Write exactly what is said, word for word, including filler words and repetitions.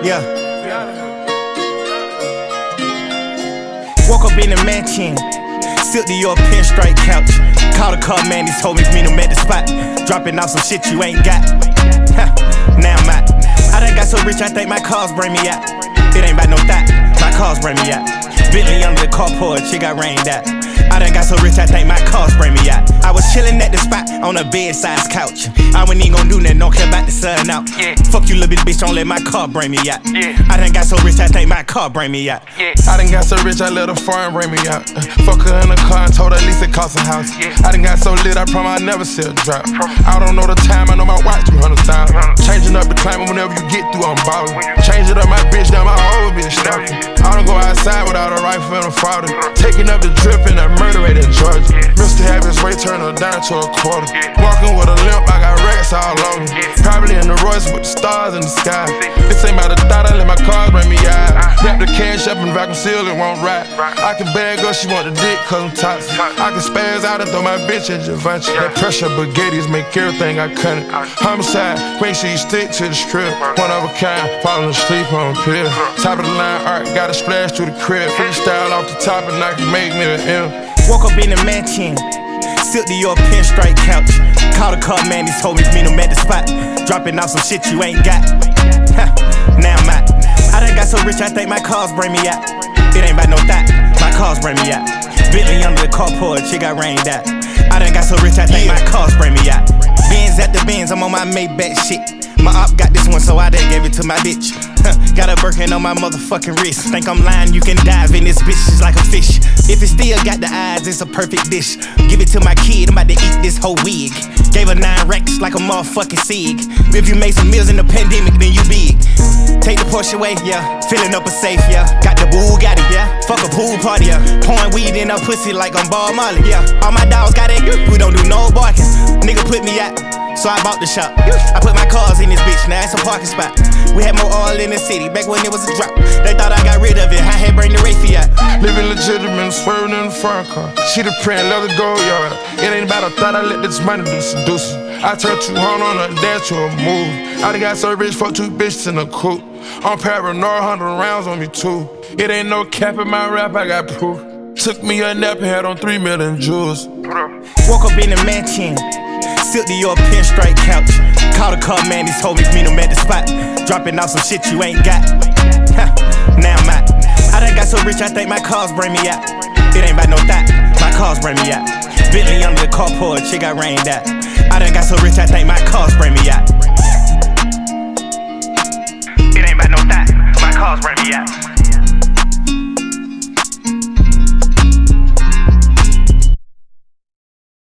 Yeah. Woke up in the mansion, sipped to your pinstripe couch. Called a car man, he told me to meet him at the spot. Dropping off some shit you ain't got. Now I'm out. I done got so rich, I think my cars bring me out. It ain't about no thought, my cars bring me out. Bentley under the carport, shit got rained out. I done got so rich, I think my cars bring me out. I was chillin' at the spot on a bed-size couch. I wasn't even gon' do nothing, don't care about the sun out. Yeah. Fuck you, little bitch, don't let my car bring me out. Yeah. I done got so rich, I think my car bring me out. Yeah. I done got so rich, I let a foreign bring me out. Uh, fuck her in the car and told her at least it cost a house. Yeah. I done got so lit, I promise I never see a drop. I don't know the time, I know my watch two hundred thousand. Changing up the climate whenever you get through, I'm ballin'. Change it up my bitch, now my whole bitch stalking. I don't go outside without a rifle and a fraud. Taking up the drip and a murder rate in Georgia. Mister have his way, turn her down to a quarter. Walking with a limp, I got racks all on me. Probably in the Royce with the stars in the sky. This ain't about a thought, I let my cars bring me out. Wrap the cash up and vacuum seal it, won't ride. I can bag her, she want the dick cause I'm toxic. I can spaz out and throw my bitch at Givenchy. That pressure baguettes make everything I cut it. Homicide, make sure you stick to the strip. One of a kind, falling asleep on a pill. Top of the line art, got a splash through the crib. Freestyle off the top and I can make me an M. Woke up in the mansion, sipped to your pinstripe couch. Called a car man, he told me to meet him at the spot. Dropping off some shit you ain't got. Now I'm out. I done got so rich, I think my cars bring me out. It ain't about no thought, my cars bring me out. Bentley under the carport, shit got rained out. I done got so rich, I think yeah. my cars bring me out. Benz at the Benz, I'm on my Maybach shit. My op got this one, so I done gave it to my bitch. Got a Birkin on my motherfucking wrist. Think I'm lying, you can dive in this bitch, it's like a fish. If it still got the eyes, it's a perfect dish. Give it to my kid, I'm about to eat this whole wig. Gave her nine racks like a motherfucking Sig. If you made some meals in the pandemic, then you big. Take the Porsche away, yeah. Filling up a safe, yeah. Got the Bugatti, yeah. Fuck a pool party, yeah. Pouring weed in her pussy like I'm Bob Marley, yeah. All my dogs got it, we don't do no barking. Nigga put me out, so I bought the shop. I put my cars in this bitch, now it's a parking spot. We had more oil in the city, back when it was a drop. They thought I got rid of it, I had bring the Rayfiat. Living legitimate, swerving in the front car. She the print, love the go yard. It ain't about a thought, I let this money do seducing. I turned two hundred on a dance to a move. I done got so rich, fuck two bitches in a coupe. I'm paranoid, hundred rounds on me too. It ain't no cap in my rap, I got proof. Took me a nap and had on three million jewels. Woke up in the mansion, sipped to your pinstripe couch. Called a car man, he told me to meet him at the spot. Dropping off some shit you ain't got. Now I'm out. I done got so rich, I think my cars bring me out. It ain't about no thought, my cars bring me out. Bentley under the carport, shit got rained out. I done got so rich, I think my cars bring me out.